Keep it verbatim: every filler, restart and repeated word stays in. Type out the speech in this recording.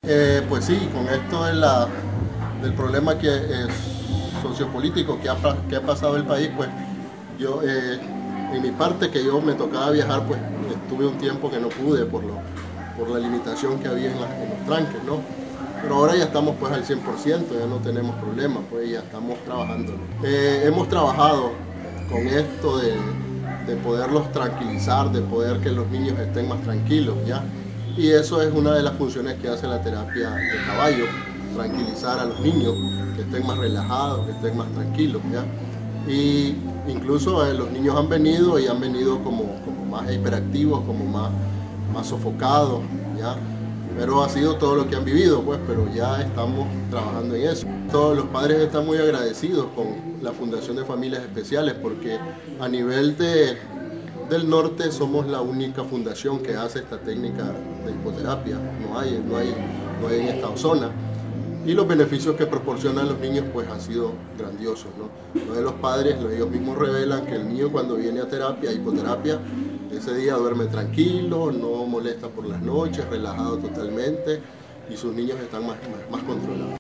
Eh, pues sí, con esto de la, del problema que es sociopolítico que ha, que ha pasado el país, pues yo, eh, en mi parte que yo me tocaba viajar, pues estuve un tiempo que no pude por, lo, por la limitación que había en, la, en los tranques, ¿no? Pero ahora ya estamos pues al cien por ciento, ya no tenemos problemas, pues ya estamos trabajando. Eh, hemos trabajado con esto de, de poderlos tranquilizar, de poder que los niños estén más tranquilos, ¿ya? Y eso es una de las funciones que hace la terapia de caballo, tranquilizar a los niños, que estén más relajados, que estén más tranquilos, ¿ya? Y incluso eh, los niños han venido y han venido como, como más hiperactivos, como más, más sofocados, ¿ya? Pero ha sido todo lo que han vivido, pues, pero ya estamos trabajando en eso. Todos los padres están muy agradecidos con la Fundación de Familias Especiales porque a nivel de, del norte somos la única fundación que hace esta técnica de hipoterapia. No hay, no hay, no hay en esta zona. Y los beneficios que proporcionan los niños pues han sido grandiosos, ¿no? Los de los padres, ellos mismos revelan que el niño cuando viene a terapia, a hipoterapia, ese día duerme tranquilo, no molesta por las noches, relajado totalmente y sus niños están más, más, más controlados.